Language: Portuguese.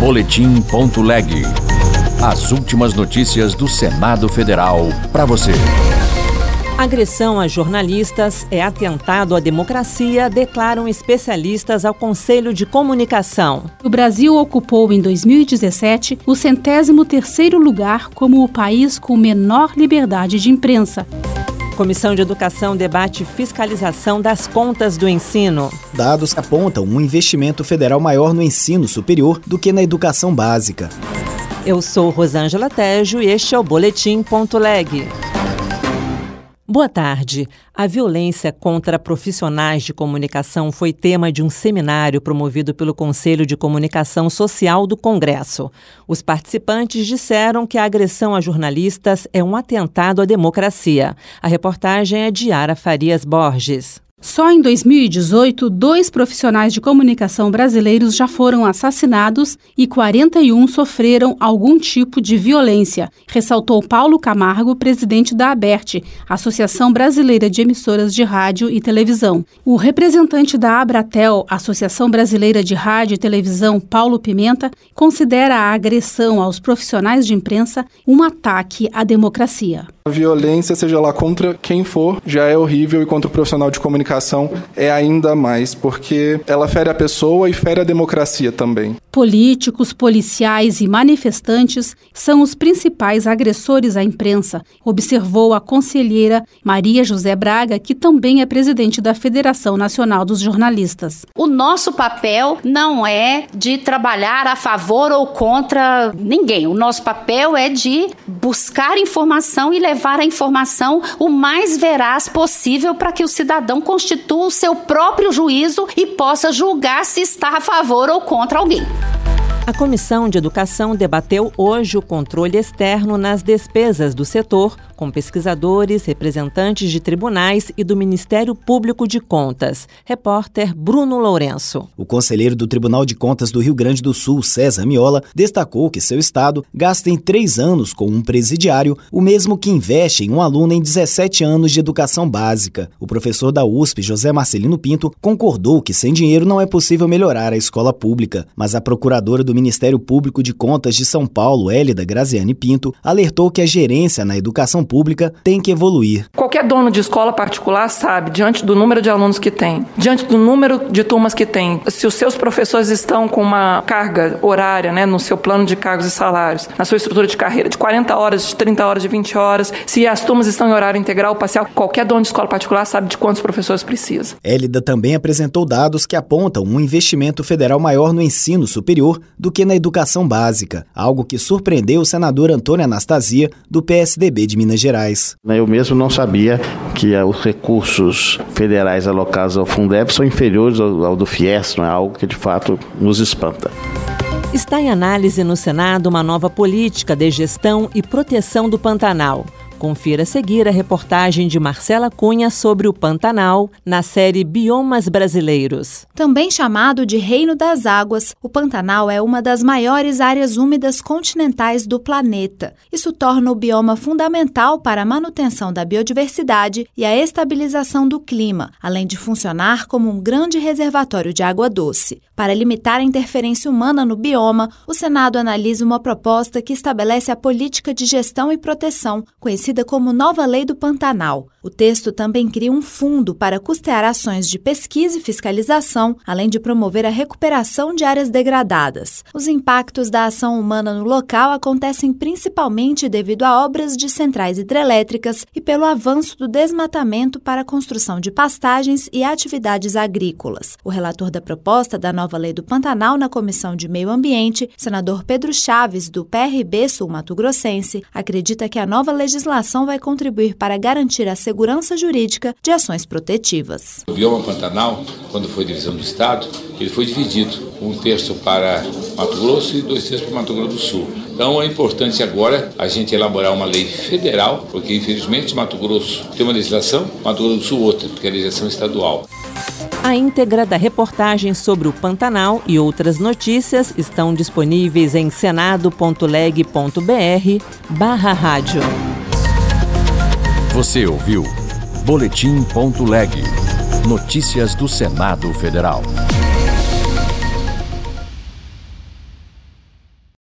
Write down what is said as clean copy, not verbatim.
Boletim.leg. As últimas notícias do Senado Federal para você. Agressão a jornalistas é atentado à democracia, declaram especialistas ao Conselho de Comunicação. O Brasil ocupou em 2017 o 103º lugar como o país com menor liberdade de imprensa. Comissão de Educação debate fiscalização das contas do ensino. Dados apontam um investimento federal maior no ensino superior do que na educação básica. Eu sou Rosângela Tejo e este é o Boletim.leg. Boa tarde. A violência contra profissionais de comunicação foi tema de um seminário promovido pelo Conselho de Comunicação Social do Congresso. Os participantes disseram que a agressão a jornalistas é um atentado à democracia. A reportagem é de Yara Farias Borges. Só em 2018, 2 profissionais de comunicação brasileiros já foram assassinados e 41 sofreram algum tipo de violência, ressaltou Paulo Camargo, presidente da ABERT, Associação Brasileira de Emissoras de Rádio e Televisão. O representante da Abratel, Associação Brasileira de Rádio e Televisão, Paulo Pimenta, considera a agressão aos profissionais de imprensa um ataque à democracia. A violência, seja lá contra quem for, já é horrível e contra o profissional de comunicação é ainda mais, porque ela fere a pessoa e fere a democracia também. Políticos, policiais e manifestantes são os principais agressores à imprensa, observou a conselheira Maria José Braga, que também é presidente da Federação Nacional dos Jornalistas. O nosso papel não é de trabalhar a favor ou contra ninguém. O nosso papel é de buscar informação e levar a informação o mais veraz possível para que o cidadão constitua o seu próprio juízo e possa julgar se está a favor ou contra alguém. A Comissão de Educação debateu hoje o controle externo nas despesas do setor, com pesquisadores, representantes de tribunais e do Ministério Público de Contas. Repórter Bruno Lourenço. O conselheiro do Tribunal de Contas do Rio Grande do Sul, César Miola, destacou que seu estado gasta em 3 anos com um presidiário o mesmo que investe em um aluno em 17 anos de educação básica. O professor da USP, José Marcelino Pinto, concordou que sem dinheiro não é possível melhorar a escola pública, mas a procuradora do Ministério Público de Contas de São Paulo, Hélida Graziani Pinto, alertou que a gerência na educação pública tem que evoluir. Qualquer dono de escola particular sabe, diante do número de alunos que tem, diante do número de turmas que tem, se os seus professores estão com uma carga horária, no seu plano de cargos e salários, na sua estrutura de carreira, de 40 horas, de 30 horas, de 20 horas, se as turmas estão em horário integral ou parcial, qualquer dono de escola particular sabe de quantos professores precisa. Hélida também apresentou dados que apontam um investimento federal maior no ensino superior do que na educação básica, algo que surpreendeu o senador Antônio Anastasia, do PSDB de Minas Gerais. Eu mesmo não sabia que os recursos federais alocados ao Fundeb são inferiores ao do FIES, não é algo que de fato nos espanta. Está em análise no Senado uma nova política de gestão e proteção do Pantanal. Confira a seguir a reportagem de Marcela Cunha sobre o Pantanal, na série Biomas Brasileiros. Também chamado de Reino das Águas, o Pantanal é uma das maiores áreas úmidas continentais do planeta. Isso torna o bioma fundamental para a manutenção da biodiversidade e a estabilização do clima, além de funcionar como um grande reservatório de água doce. Para limitar a interferência humana no bioma, o Senado analisa uma proposta que estabelece a política de gestão e proteção, conhecida como Nova Lei do Pantanal. O texto também cria um fundo para custear ações de pesquisa e fiscalização, além de promover a recuperação de áreas degradadas. Os impactos da ação humana no local acontecem principalmente devido a obras de centrais hidrelétricas e pelo avanço do desmatamento para a construção de pastagens e atividades agrícolas. O relator da proposta da Nova Lei do Pantanal na Comissão de Meio Ambiente, senador Pedro Chaves, do PRB sul-mato-grossense, acredita que a nova legislação vai contribuir para garantir a segurança jurídica de ações protetivas. O bioma Pantanal, quando foi divisão do Estado, ele foi dividido, 1/3 para Mato Grosso e 2/3 para Mato Grosso do Sul. Então é importante agora a gente elaborar uma lei federal, porque infelizmente Mato Grosso tem uma legislação, Mato Grosso do Sul outra, porque é a legislação estadual. A íntegra da reportagem sobre o Pantanal e outras notícias estão disponíveis em senado.leg.br/rádio. Você ouviu Boletim.leg. Notícias do Senado Federal.